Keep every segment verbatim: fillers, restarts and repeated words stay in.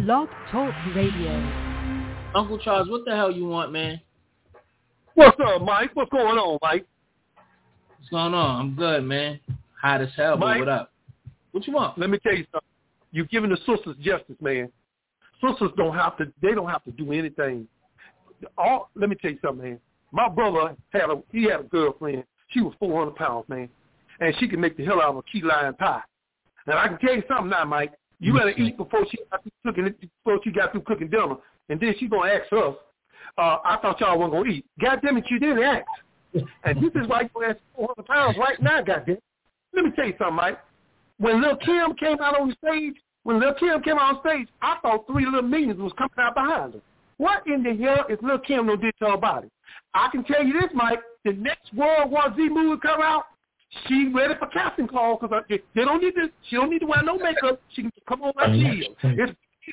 Blog Talk Radio. Uncle Charles, what the hell you want, man? What's up, Mike? What's going on, Mike? What's going on? I'm good, man. Hot as hell, but Mike, what up? What you want? Let me tell you something. You're giving the sisters justice, man. Sisters don't have to. They don't have to do anything. All. Let me tell you something, man. My brother had a. He had a girlfriend. She was four hundred pounds, man, and she could make the hell out of a key lime pie. Now I can tell you something now, Mike. You better eat before she got through cooking. Before she got through cooking dinner, and then she gonna ask us. Uh, I thought y'all weren't gonna eat. God damn it, you didn't ask. And this is why you ask four hundred pounds right now, goddamn. Let me tell you something, Mike. When Lil Kim came out on stage, when Lil Kim came out on stage, I thought three little millions was coming out behind her. What in the hell is Lil Kim no did to her body? I can tell you this, Mike. The next World War Z movie come out, she ready for casting call because they don't need to. She don't need to wear no makeup. She can come on like she is. It's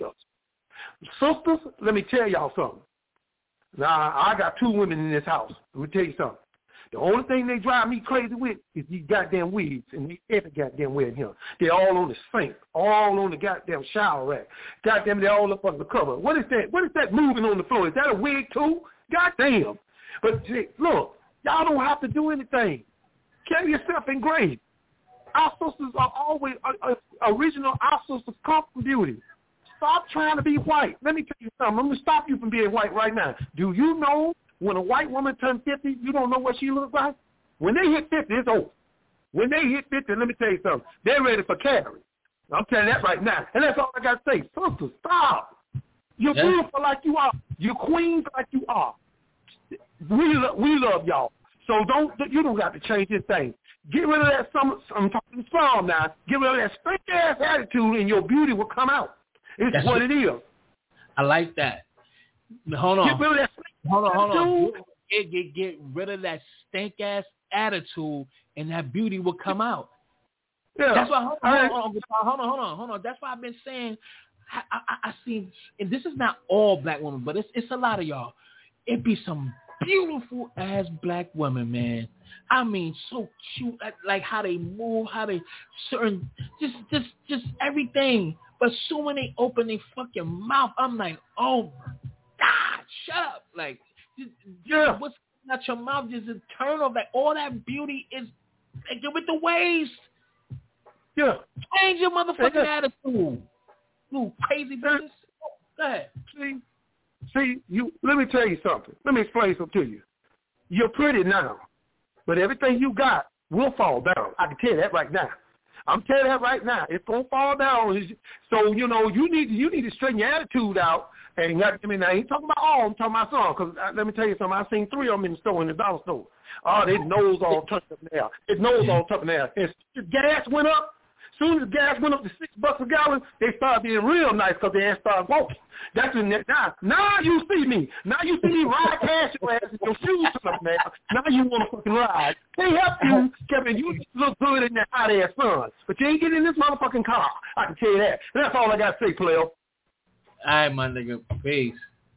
sisters. Let me tell y'all something. Now I got two women in this house. Let me tell you something. The only thing they drive me crazy with is these goddamn weeds and these every goddamn way in here. They're all on the sink, all on the goddamn shower rack. Goddamn, they're all up under the cover. What is that? What is that moving on the floor? Is that a wig too? Goddamn. But look, y'all don't have to do anything. Carry yourself in grace. Our sisters are always uh, uh, original. Our sisters come from beauty. Stop trying to be white. Let me tell you something. I'm going to stop you from being white right now. Do you know when a white woman turns fifty, you don't know what she looks like? When they hit fifty, it's over. When they hit fifty, let me tell you something. They're ready for carry. I'm telling you that right now. And that's all I got to say. Sisters, stop. You're yeah. beautiful like you are. You're queens like you are. We, lo- we love y'all. So don't you don't got to change this thing. Get rid of that some I'm talking strong now. Get rid of that straight ass attitude and your beauty will come out. It's That's what it. it is. I like that. Hold on. Get rid of that hold on, hold on. Get, get, get rid of that stink ass attitude and that beauty will come out. Yeah. That's why hold on, hold on, hold on, hold on, hold on, hold on. That's why I've been saying I, I, I see, and this is not all black women, but it's it's a lot of y'all. It be some beautiful ass black women, man. I mean, so cute, like, like how they move, how they certain, just, just, just everything. But soon when they open their fucking mouth, I'm like, oh my God, shut up! Like, just, yeah, what's coming out your mouth is eternal. Like all that beauty is, like, with the waist. Yeah, change your motherfucking yeah. attitude. You crazy bitches. Go ahead. See, see, you. Let me tell you something. Let me explain something to you. You're pretty now, but everything you got will fall down. I can tell you that right now. I'm telling you that right now. It's gonna fall down. So you know you need you need to straighten your attitude out. And got, I mean, I ain't talking about all. I'm talking about some. Because let me tell you something. I seen three of them in the store in the dollar store. Oh, their nose all tucked up there. His nose all tucked up there. And the gas went up. As soon as the gas went up to six bucks a gallon, they started being real nice because they had started walking. That's when they, now, now you see me. Now you see me ride past your ass with your shoes up now. Now you want to fucking ride. They help you, Kevin. You look good in that hot ass sun, but you ain't getting in this motherfucking car. I can tell you that. And that's all I got to say, player. All right, my nigga. Peace.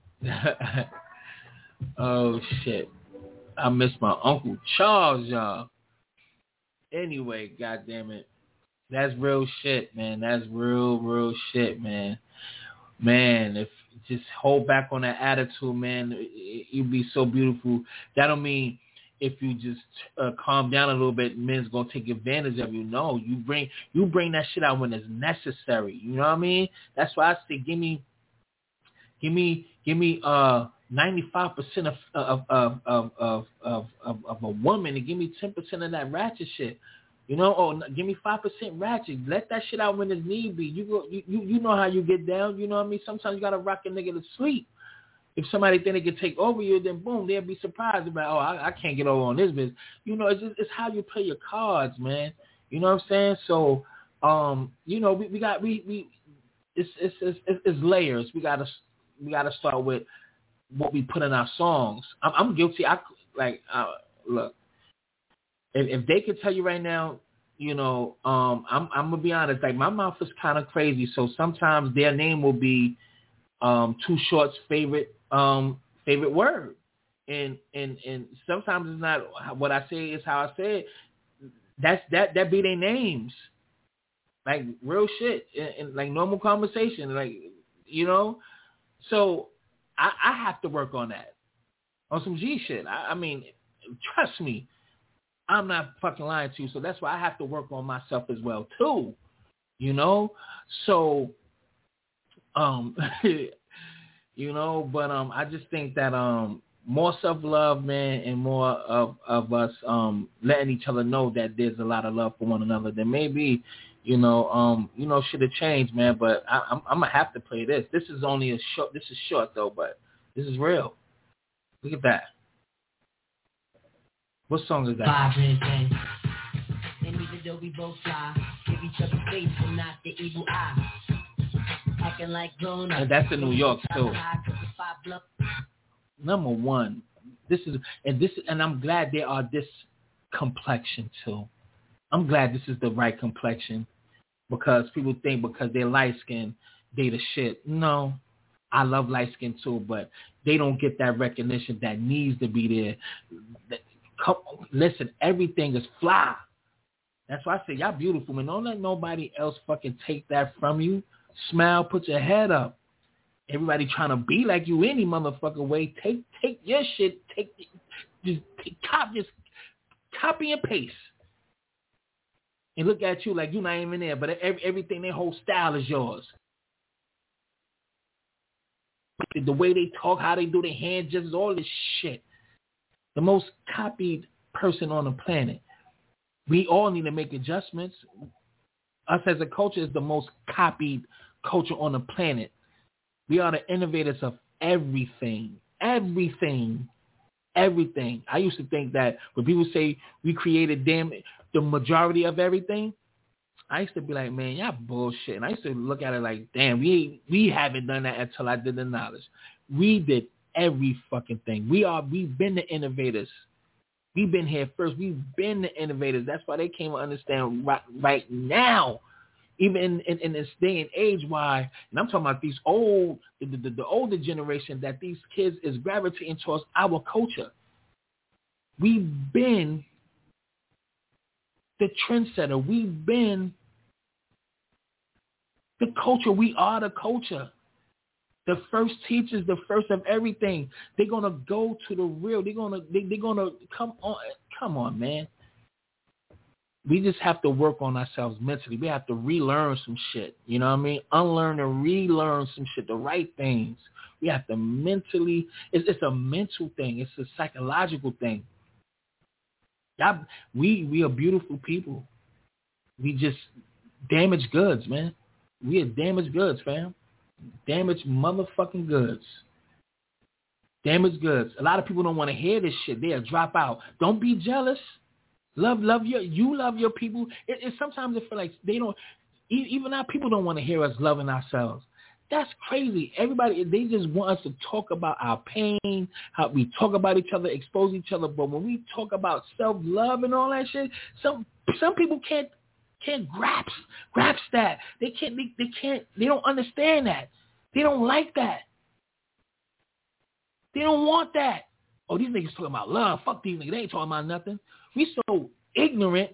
Oh shit. I miss my Uncle Charles, y'all. Anyway, goddamn it. That's real shit, man. That's real, real shit, man. Man, if just hold back on that attitude, man, it, you'd be so beautiful. That don't mean if you just uh, calm down a little bit, men's gonna take advantage of you. No, you bring you bring that shit out when it's necessary. You know what I mean? That's why I say, give me, give me, give me uh ninety-five percent of of of of of of, of, of a woman, and give me ten percent of that ratchet shit. You know, oh, give me five percent ratchet. Let that shit out when it's need be. You go, you, you you know how you get down. You know what I mean? Sometimes you got to rock a nigga to sleep. If somebody think they can take over you, then boom, they'll be surprised about, oh, I, I can't get over on this business. You know, it's just, it's how you play your cards, man. You know what I'm saying? So, um, you know, we, we got, we, we, it's, it's, it's, it's layers. We got to, we got to start with what we put in our songs. I'm, I'm guilty. I like, uh, look. If, if they could tell you right now, you know, um, I'm, I'm gonna be honest. Like my mouth is kind of crazy, so sometimes their name will be um, Too Short's favorite um, favorite word, and and and sometimes it's not what I say. It's how I say it. That's that that be their names, like real shit, and, and like normal conversation. Like You know? So I, I have to work on that. On some G shit. I, I mean, trust me, I'm not fucking lying to you. So that's why I have to work on myself as well, too. You know? So, um, you know, but um, I just think that um, more self-love, man, and more of, of us um, letting each other know that there's a lot of love for one another. Then maybe, you know, um, you know, should have changed, man. But I, I'm, I'm gonna have to play this. This is only a short. This is short though, but this is real. Look at that. What song is that? Vibrant and even though we both fly, give each other space and not the evil eye. Acting like grown up. And that's in New York too. Number one, this is and this and I'm glad they are this complexion too. I'm glad this is the right complexion because people think because they're light skinned they the shit. No, I love light skin too, but they don't get that recognition that needs to be there. Listen, everything is fly. That's why I say y'all beautiful, man. Don't let nobody else fucking take that from you. Smile, put your head up. Everybody trying to be like you any motherfucker way. Take take your shit. Take just take, copy, just copy and paste. And look at you like you're not even there, but every, everything, their whole style is yours. The way they talk, how they do their hand gestures, all this shit. The most copied person on the planet. We all need to make adjustments. Us as a culture is the most copied culture on the planet. We are the innovators of everything, everything, everything. I used to think that when people say we created damn the majority of everything, I used to be like, man, y'all bullshit. And I used to look at it like, damn, we we haven't done that until I did the knowledge. We did every fucking thing. We are, we've been the innovators. We've been here first. We've been the innovators. That's why they came to understand right, right now, even in, in, in this day and age, why, and I'm talking about these old, the, the, the older generation, that these kids is gravitating towards our culture. We've been the trendsetter. We've been the culture. We are the culture. The first teachers, the first of everything. They're gonna go to the real. They're gonna they, they're gonna come on. Come on, man. We just have to work on ourselves mentally. We have to relearn some shit. You know what I mean? Unlearn and relearn some shit. The right things. We have to mentally. It's, it's a mental thing. It's a psychological thing. Y'all, we we are beautiful people. We just damaged goods, man. We are damaged goods, fam. Damaged motherfucking goods. Damaged goods. A lot of people don't want to hear this shit. They'll drop out. Don't be jealous. Love, love your. You love your people. It, it sometimes it feel like they don't. Even our people don't want to hear us loving ourselves. That's crazy. Everybody, they just want us to talk about our pain, how we talk about each other, expose each other. But when we talk about self-love and all that shit, some some people can't can't grasp grasp that. They can't. They, they can't. They don't understand that. They don't like that. They don't want that. Oh, these niggas talking about love. Fuck these niggas. They ain't talking about nothing. We so ignorant.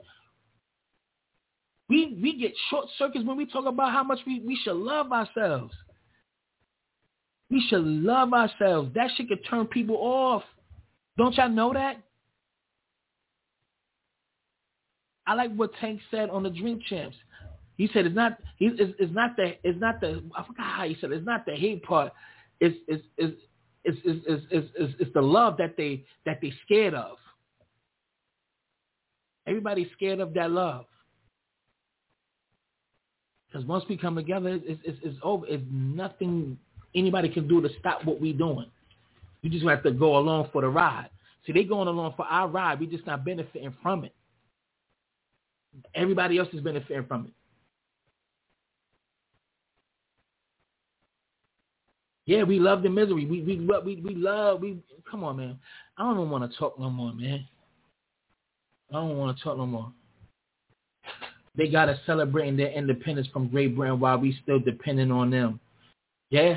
We we get short circuits when we talk about how much we, we should love ourselves. We should love ourselves. That shit could turn people off. Don't y'all know that? I like what Tank said on the Drink Champs. He said it's not it's, it's not the it's not the I forgot how he said it. It's not the hate part. It's it's it's it's it's, it's, it's, it's, it's the love that they that they scared of. Everybody's scared of that love. Because once we come together, it's, it's, it's over. It's nothing anybody can do to stop what we're doing. We just have to go along for the ride. See, they going along for our ride. We're just not benefiting from it. Everybody else is benefiting from it. Yeah, we love the misery. We we we we love. We come on, man. I don't even want to talk no more, man. I don't want to talk no more. They got us celebrating their independence from Great Britain while we still depending on them. Yeah.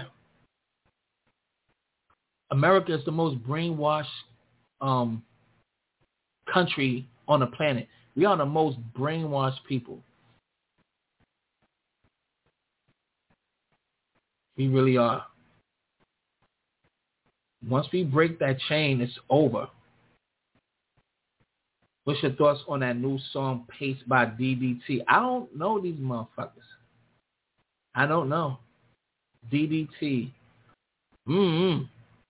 America is the most brainwashed um, country on the planet. We are the most brainwashed people. We really are. Once we break that chain, it's over. What's your thoughts on that new song, Pace by D D T? I don't know these motherfuckers. I don't know. D D T. Mm-hmm.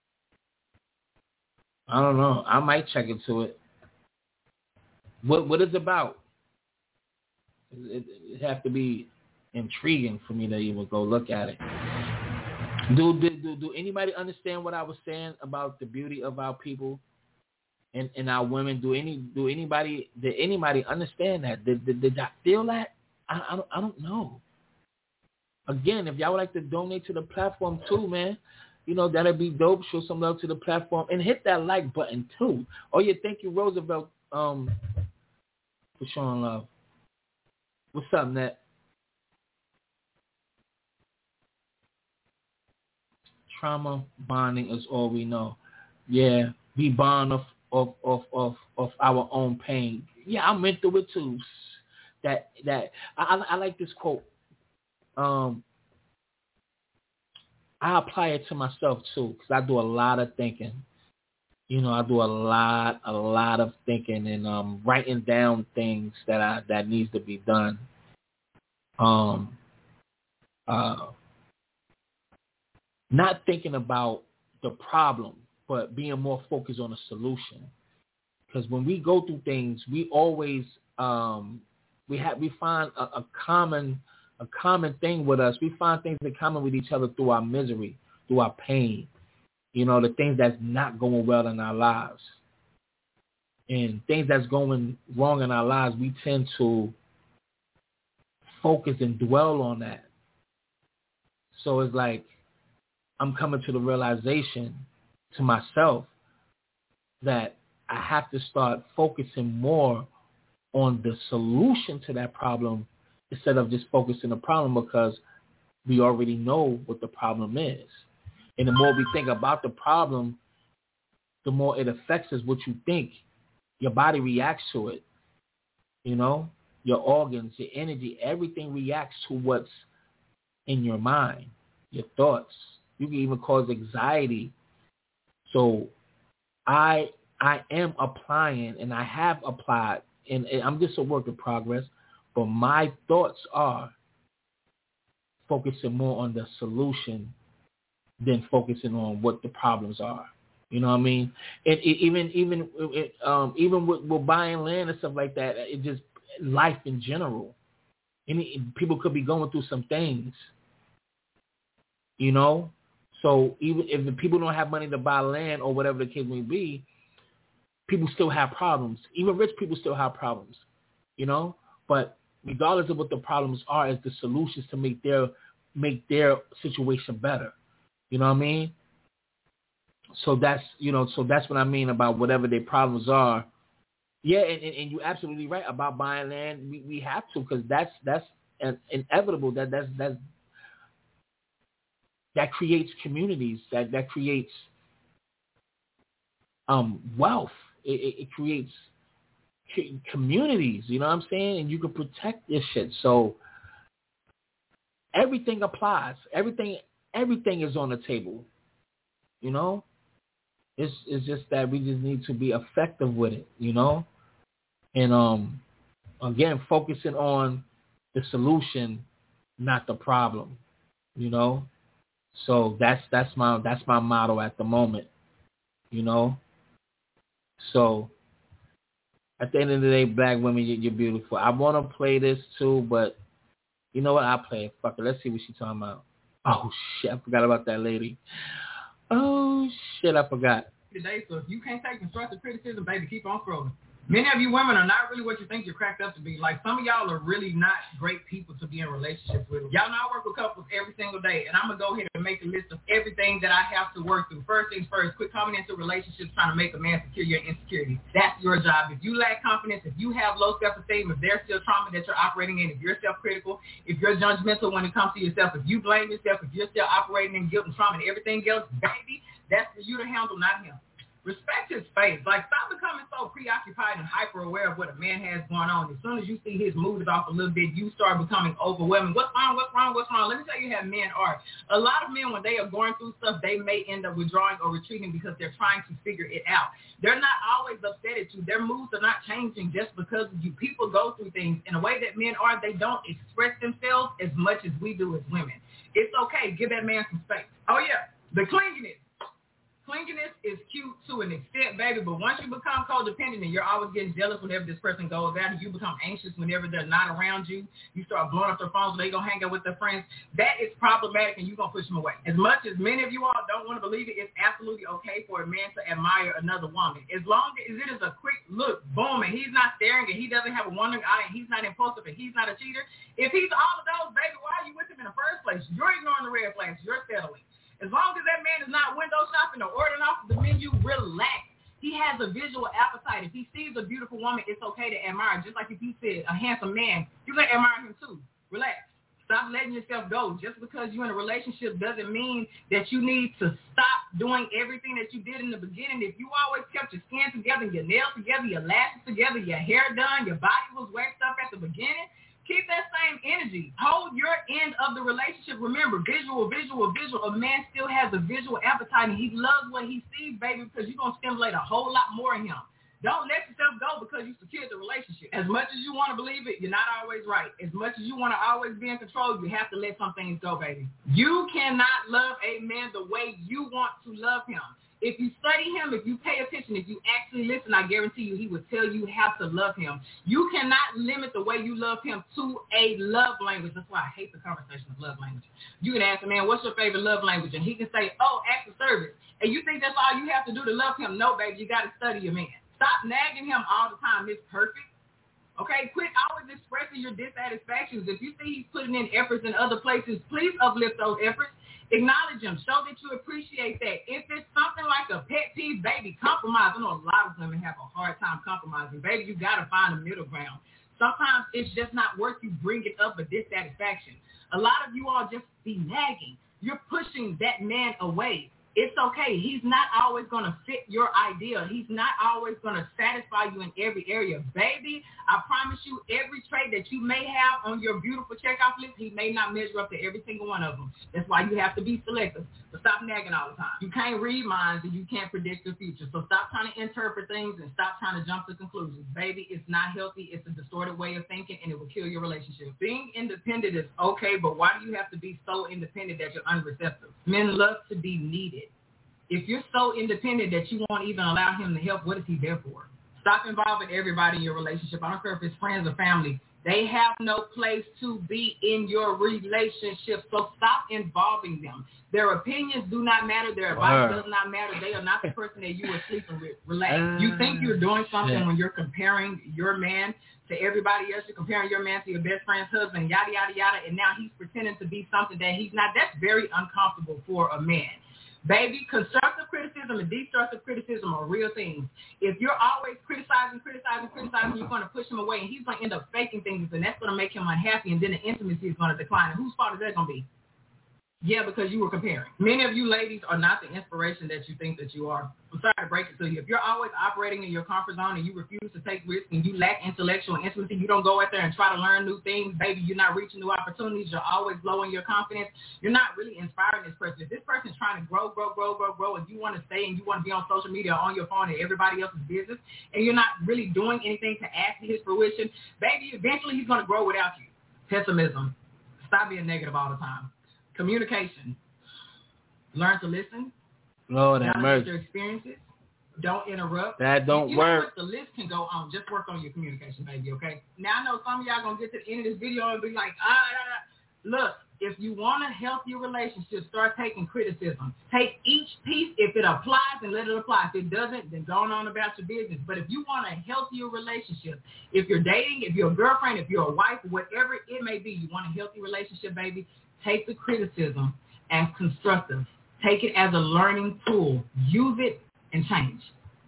I don't know. I might check into it. What What is it about? It, it have to be intriguing for me to even go look at it. Do, do do do anybody understand what I was saying about the beauty of our people and, and our women? Do any do anybody did anybody understand that? Did did, did I feel that? I, I don't I don't know. Again, if y'all would like to donate to the platform too, man, you know, that'd be dope. Show some love to the platform and hit that like button too. Oh yeah, thank you, Roosevelt, um, for showing love. What's up, Nat? Trauma bonding is all we know. Yeah, we bond off of of of of our own pain. Yeah, I'm into it too. That that I I like this quote. Um, I apply it to myself too because I do a lot of thinking. You know, I do a lot a lot of thinking and um writing down things that I that needs to be done. Um. Uh. Not thinking about the problem, but being more focused on the solution. Because when we go through things, we always um, we have we find a, a common a common thing with us. We find things in common with each other through our misery, through our pain. You know, the things that's not going well in our lives, and things that's going wrong in our lives. We tend to focus and dwell on that. So it's like, I'm coming to the realization to myself that I have to start focusing more on the solution to that problem instead of just focusing on the problem because we already know what the problem is. And the more we think about the problem, the more it affects us. What you think, your body reacts to it. You know, your organs, your energy, everything reacts to what's in your mind, your thoughts. You can even cause anxiety. So I I am applying, and I have applied, and, and I'm just a work in progress, but my thoughts are focusing more on the solution than focusing on what the problems are. You know what I mean? And it, even even it, um, even with, with buying land and stuff like that, it just life in general. And it, people could be going through some things, you know. So even if the people don't have money to buy land or whatever the case may be, people still have problems. Even rich people still have problems, you know. But regardless of what the problems are, is the solutions to make their make their situation better. You know what I mean? So that's you know, so that's what I mean about whatever their problems are. Yeah, and, and, and you're absolutely right about buying land. We we have to because that's that's an, inevitable. That that's that's that creates communities. That that creates um wealth. It, it, it creates communities. You know what I'm saying? And you can protect this shit. So everything applies. Everything everything is on the table. You know. It's it's just that we just need to be effective with it, you know, and um, again, focusing on the solution, not the problem, you know. So that's that's my that's my motto at the moment, you know. So at the end of the day, black women, you're beautiful. I want to play this too, but you know what? I'll play it. Fuck it. Let's see what she's talking about. Oh shit, I forgot about that lady. Oh, shit, I forgot. Today, so if you can't take constructive criticism, baby, keep on scrolling. Many of you women are not really what you think you're cracked up to be. Like, some of y'all are really not great people to be in relationships with. Y'all know I work with couples every single day, and I'm going to go ahead and make a list of everything that I have to work through. First things first, quit coming into relationships trying to make a man secure your insecurities. That's your job. If you lack confidence, if you have low self-esteem, if there's still trauma that you're operating in, if you're self-critical, if you're judgmental when it comes to yourself, if you blame yourself, if you're still operating in guilt and trauma and everything else, baby, that's for you to handle, not him. Respect his space. Like, stop becoming so preoccupied and hyper aware of what a man has going on. As soon as you see his mood is off a little bit, you start becoming overwhelming. What's wrong? What's wrong? What's wrong? Let me tell you how men are. A lot of men, when they are going through stuff, they may end up withdrawing or retreating because they're trying to figure it out. They're not always upset at you. Their moods are not changing just because of you. People go through things in a way that men are. They don't express themselves as much as we do as women. It's okay. Give that man some space. Oh, yeah. The clinginess. Clinginess is cute to an extent, baby, but once you become codependent and you're always getting jealous whenever this person goes out, and you become anxious whenever they're not around you, you start blowing up their phones when they go hang out with their friends, that is problematic and you're going to push them away. As much as many of you all don't want to believe it, it's absolutely okay for a man to admire another woman. As long as it is a quick look, boom, and he's not staring and he doesn't have a wandering eye and he's not impulsive and he's not a cheater, if he's all of those, baby, why are you with him in the first place? You're ignoring the red flags. You're settling. As long as that man is not window shopping or ordering off the menu, relax. He has a visual appetite. If he sees a beautiful woman, it's okay to admire. Just like if he said a handsome man, you're going to admire him too. Relax. Stop letting yourself go. Just because you're in a relationship doesn't mean that you need to stop doing everything that you did in the beginning. If you always kept your skin together, your nails together, your lashes together, your hair done, your body was waxed up at the beginning, keep that same energy. Hold your end of the relationship. Remember, visual, visual, visual. A man still has a visual appetite, and he loves what he sees, baby, because you're going to stimulate a whole lot more in him. Don't let yourself go because you secured the relationship. As much as you want to believe it, you're not always right. As much as you want to always be in control, you have to let some things go, baby. You cannot love a man the way you want to love him. If you study him, if you pay attention, if you actually listen, I guarantee you he will tell you how to love him. You cannot limit the way you love him to a love language. That's why I hate the conversation of love language. You can ask a man, what's your favorite love language? And he can say, oh, acts of service. And you think that's all you have to do to love him? No, baby, you got to study your man. Stop nagging him all the time. It's perfect. Okay, quit always expressing your dissatisfactions. If you see he's putting in efforts in other places, please uplift those efforts. Acknowledge him. Show that you appreciate that. If it's something like a pet peeve, baby, compromise. I know a lot of women have a hard time compromising. Baby, you got to find a middle ground. Sometimes it's just not worth you bringing up a dissatisfaction. A lot of you all just be nagging. You're pushing that man away. It's okay. He's not always going to fit your idea. He's not always going to satisfy you in every area. Baby, I promise you, every trait that you may have on your beautiful checkoff list, he may not measure up to every single one of them. That's why you have to be selective. But stop nagging all the time. You can't read minds and you can't predict the future. So stop trying to interpret things and stop trying to jump to conclusions. Baby, it's not healthy. It's a distorted way of thinking, and it will kill your relationship. Being independent is okay, but why do you have to be so independent that you're unreceptive? Men love to be needed. If you're so independent that you won't even allow him to help, what is he there for? Stop involving everybody in your relationship. I don't care if it's friends or family. They have no place to be in your relationship, so stop involving them. Their opinions do not matter. Their advice does not matter. They are not the person that you are sleeping with. Relax. Uh, you think you're doing something yeah. when you're comparing your man to everybody else. You're comparing your man to your best friend's husband, yada, yada, yada, and now he's pretending to be something that he's not. That's very uncomfortable for a man. Baby, constructive criticism and destructive criticism are real things. If you're always criticizing, criticizing, criticizing, you're going to push him away, and he's going to end up faking things, and that's going to make him unhappy, and then the intimacy is going to decline. And whose fault is that going to be? Yeah, because you were comparing. Many of you ladies are not the inspiration that you think that you are. I'm sorry to break it to you. If you're always operating in your comfort zone and you refuse to take risks and you lack intellectual intimacy, you don't go out there and try to learn new things, baby, you're not reaching new opportunities, you're always lowering your confidence, you're not really inspiring this person. If this person is trying to grow, grow, grow, grow, grow, and you want to stay and you want to be on social media or on your phone and everybody else's business, and you're not really doing anything to add to his fruition, baby, eventually he's going to grow without you. Pessimism. Stop being negative all the time. Communication. Learn to listen. Lord have mercy. Your experiences. Don't interrupt. That don't you work. Know what? The list can go on. Just work on your communication, baby, okay? Now, I know some of y'all going to get to the end of this video and be like, ah, ah, ah. Look, if you want a healthy relationship, start taking criticism. Take each piece. If it applies, then let it apply. If it doesn't, then go on about your business. But if you want a healthier relationship, if you're dating, if you're a girlfriend, if you're a wife, whatever it may be, you want a healthy relationship, baby, take the criticism as constructive. Take it as a learning tool. Use it and change.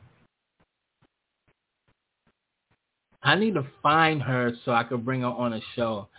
I need to find her so I could bring her on a show.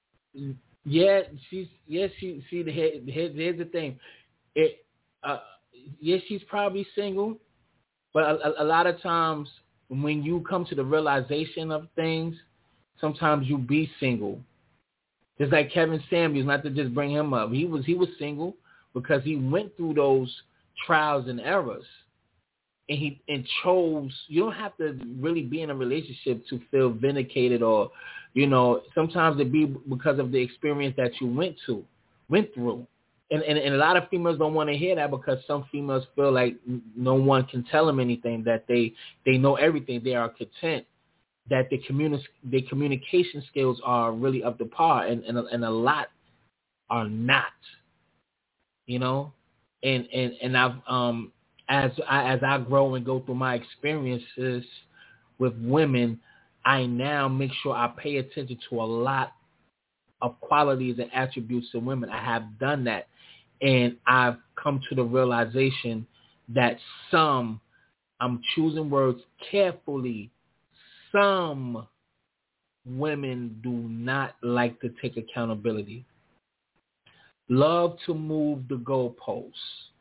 Yeah, she's yeah. She see the head. Here's the thing. It uh, yes, she's probably single, but a, a, a lot of times when you come to the realization of things, sometimes you be single. Just like Kevin Samuels, not to just bring him up, he was he was single because he went through those trials and errors, and he and chose. You don't have to really be in a relationship to feel vindicated, or, you know, sometimes it be because of the experience that you went to, went through. And, and, and a lot of females don't want to hear that because some females feel like no one can tell them anything, that they, they know everything, they are content, that the communi- their communication skills are really up to par, and, and, and a lot are not, you know? And, and, and I've, um, as I, as I grow and go through my experiences with women, I now make sure I pay attention to a lot of qualities and attributes of women. I have done that. And I've come to the realization that some, I'm choosing words carefully, some women do not like to take accountability, love to move the goalposts.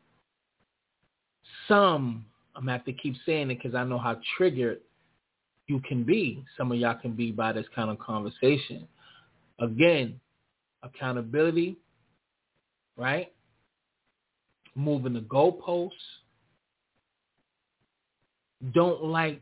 Some, I'm going to have to keep saying it because I know how triggered you can be. Some of y'all can be by this kind of conversation. Again, accountability, right? Moving the goalposts. Don't like,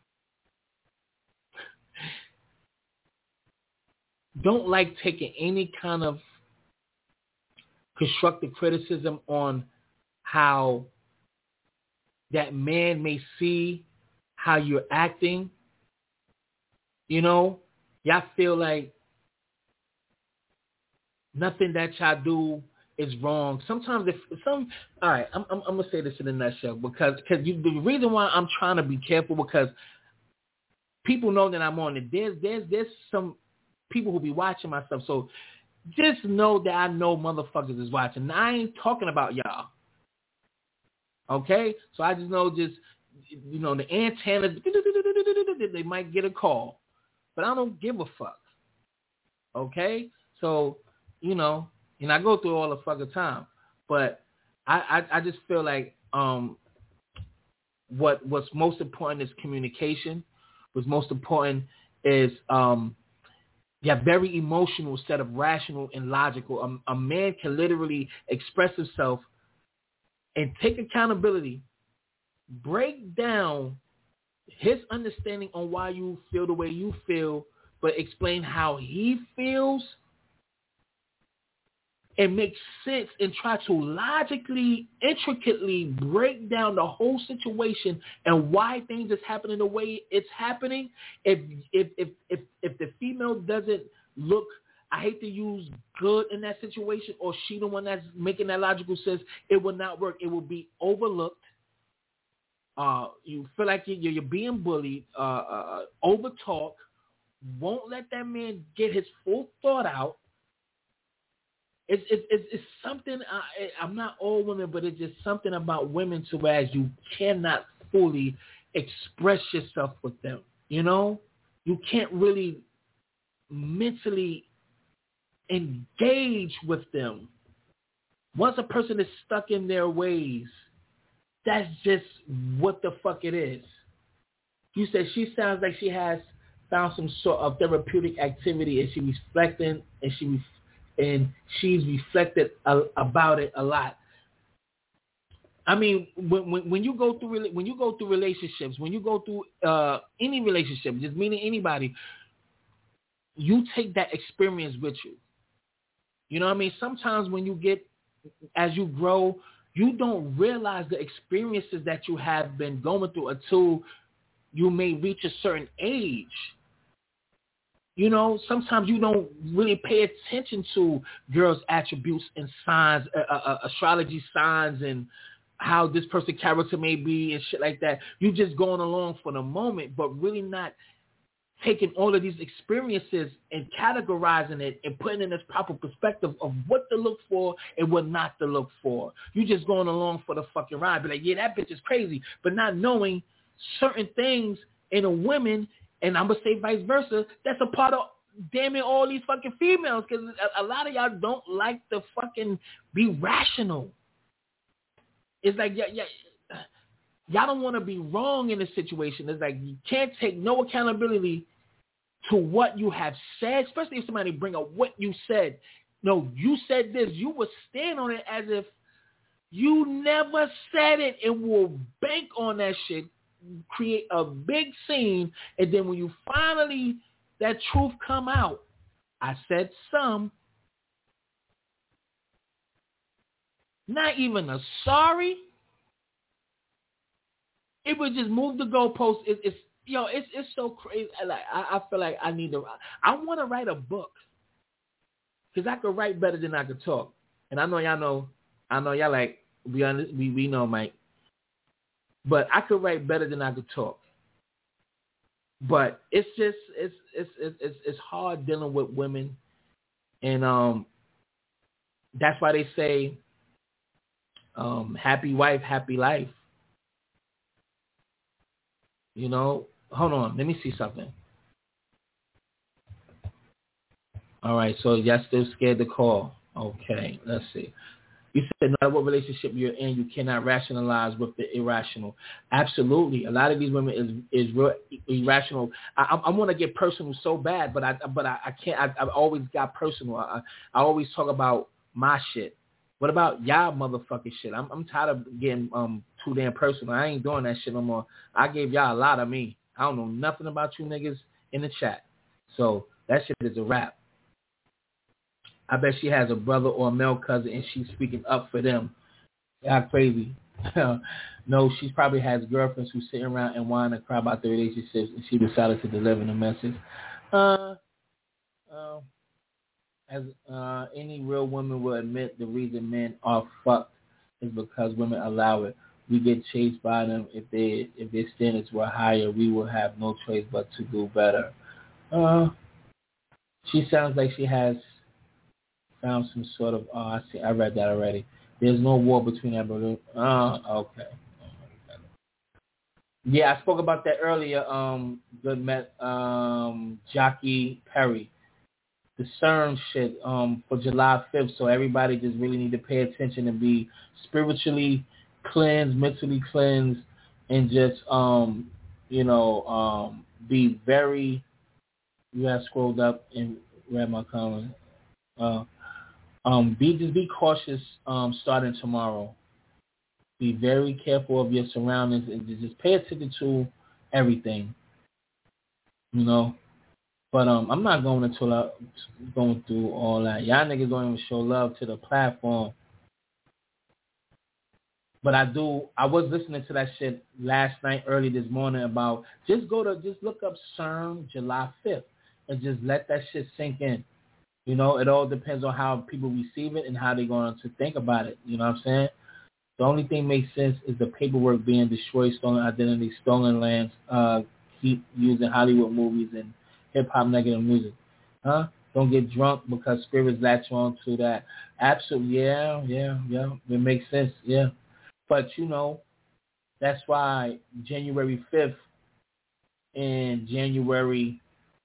don't like taking any kind of constructive criticism on how that man may see how you're acting. You know, y'all feel like nothing that y'all do is wrong. Sometimes if some, all right, I'm, I'm, I'm gonna say this in a nutshell because because you, the reason why I'm trying to be careful because people know that I'm on it. There's there's there's some people who be watching my stuff, so just know that I know motherfuckers is watching. Now, I ain't talking about y'all. Okay, so I just know just you know the antennas, they might get a call, but I don't give a fuck. Okay, so you know. And I go through all the fucking time, but I, I, I just feel like um, what what's most important is communication. What's most important is um, you have very emotional instead of rational and logical. A, a man can literally express himself and take accountability, break down his understanding on why you feel the way you feel, but explain how he feels. And make sense and try to logically, intricately break down the whole situation and why things is happening the way it's happening. If if if if, if the female doesn't look, I hate to use good in that situation, or she the one that's making that logical sense, it will not work. It will be overlooked. Uh, you feel like you're, you're being bullied, uh, uh, over talk, won't let that man get his full thought out. It's, it's, it's something, I, I'm not all women, but it's just something about women to whereas you cannot fully express yourself with them, you know? You can't really mentally engage with them. Once a person is stuck in their ways, that's just what the fuck it is. You said she sounds like she has found some sort of therapeutic activity and she's reflecting and she and she's reflected a, about it a lot. I mean, when, when when you go through when you go through relationships, when you go through uh, any relationship, just meaning anybody, you take that experience with you. You know what I mean? Sometimes when you get, as you grow, you don't realize the experiences that you have been going through until you may reach a certain age. You know, sometimes you don't really pay attention to girls' attributes and signs, uh, uh, astrology signs, and how this person's character may be and shit like that. You just going along for the moment, but really not taking all of these experiences and categorizing it and putting in this proper perspective of what to look for and what not to look for. You just going along for the fucking ride. Be like, yeah, that bitch is crazy, but not knowing certain things in a woman. And I'm going to say vice versa. That's a part of damn it all these fucking females, because a, a lot of y'all don't like to fucking be rational. It's like, yeah, yeah, y'all don't want to be wrong in this situation. It's like you can't take no accountability to what you have said, especially if somebody bring up what you said. No, you said this. You will stand on it as if you never said it, and will bank on that shit, create a big scene, and then when you finally, that truth come out, I said some, not even a sorry. It would just move the goalpost. It, it's yo, it's it's so crazy. Like I, I feel like I need to. I want to write a book because I could write better than I could talk. And I know y'all know. I know y'all like be honest. We we know, Mike. But I could write better than I could talk. But it's just it's it's it's it's hard dealing with women, and um, that's why they say, um, happy wife, happy life. You know, hold on. Let me see something. All right, so y'all still scared to call. Okay, let's see. You said no matter what relationship you're in, you cannot rationalize with the irrational. Absolutely. A lot of these women is is real irrational. I, I, I want to get personal so bad, but I but I, I can't. I, I've always got personal. I, I always talk about my shit. What about y'all motherfucking shit? I'm I'm tired of getting um too damn personal. I ain't doing that shit no more. I gave y'all a lot of me. I don't know nothing about you niggas in the chat. So that shit is a wrap. I bet she has a brother or a male cousin and she's speaking up for them. Yeah, crazy. No, she probably has girlfriends who sit around and whine and cry about their relationships, and she decided to deliver the message. Uh, uh, as uh, any real woman will admit, the reason men are fucked is because women allow it. We get chased by them. If they if their standards were higher, we will have no choice but to do better. Uh, she sounds like she has found some sort of. Oh, I see. I read that already. There's no war between Aboriginal. Oh, okay. Yeah, I spoke about that earlier. Um, good met um Jackie Perry. The CERN shit um for July fifth. So everybody just really need to pay attention and be spiritually cleansed, mentally cleansed, and just um you know um be very. You have scrolled up and read my comment. Uh, um, be just be cautious. Um, starting tomorrow. Be very careful of your surroundings and just pay attention to everything, you know. But um, I'm not going into uh, going through all that. Y'all niggas don't even show love to the platform. But I do. I was listening to that shit last night, early this morning about just go to just look up CERN July fifth and just let that shit sink in. You know, it all depends on how people receive it and how they're going to think about it. You know what I'm saying? The only thing makes sense is the paperwork being destroyed, stolen identity, stolen lands, uh, keep using Hollywood movies and hip-hop negative music. Huh? Don't get drunk because spirits latch on to that. Absolutely, yeah, yeah, yeah. It makes sense, yeah. But, you know, that's why January fifth and January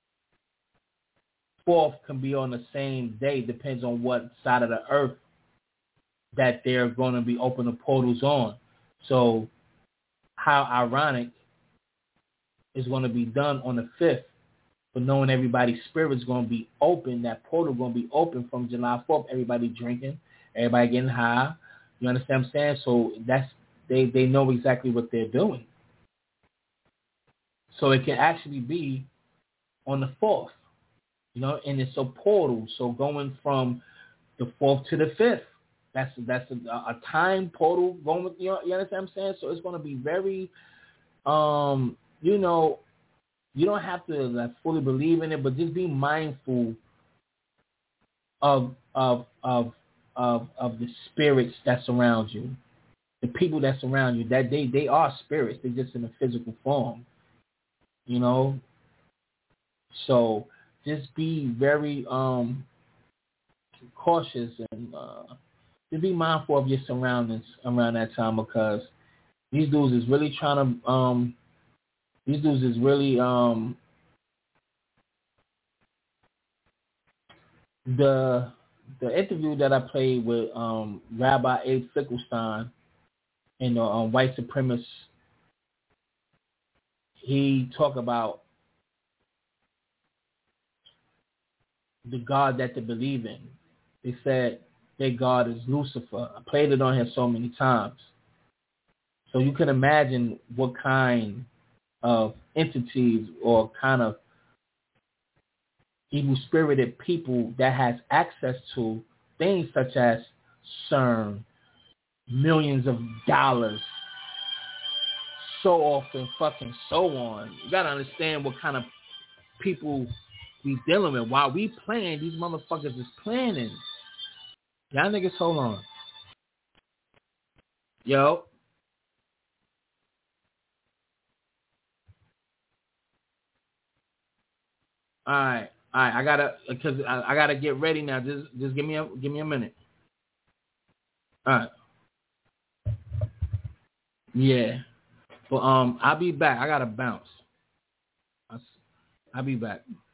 fourth can be on the same day. Depends on what side of the earth that they're going to be opening portals on. So how ironic is going to be done on the fifth, but knowing everybody's spirit's going to be open, that portal going to be open from July fourth, everybody drinking, everybody getting high. You understand what I'm saying? So that's they, they know exactly what they're doing. So it can actually be on the fourth, you know, and it's a portal. So going from the fourth to the fifth, That's that's a, a time portal going with, you know, you understand what I'm saying? So it's going to be very, um, you know, you don't have to like, fully believe in it, but just be mindful of of of of of the spirits that surround you, the people that surround you. That they they are spirits. They're just in a physical form, you know. So just be very um cautious and. Uh, Just be mindful of your surroundings around that time because these dudes is really trying to, um, these dudes is really, um, the the interview that I played with um, Rabbi Abe Finkelstein, and the um, white supremacist, he talked about the God that they believe in. They said their God is Lucifer. I played it on here so many times. So you can imagine what kind of entities or kind of evil-spirited people that has access to things such as CERN, millions of dollars, so often fucking so on. You got to understand what kind of people we dealing with. While we playing, these motherfuckers is planning. Y'all niggas, hold on. Yo. All right, all right. I gotta, cause I, I gotta get ready now. Just, just give me a, give me a minute. All right. Yeah. But um, I'll be back. I gotta bounce. I'll, I'll be back.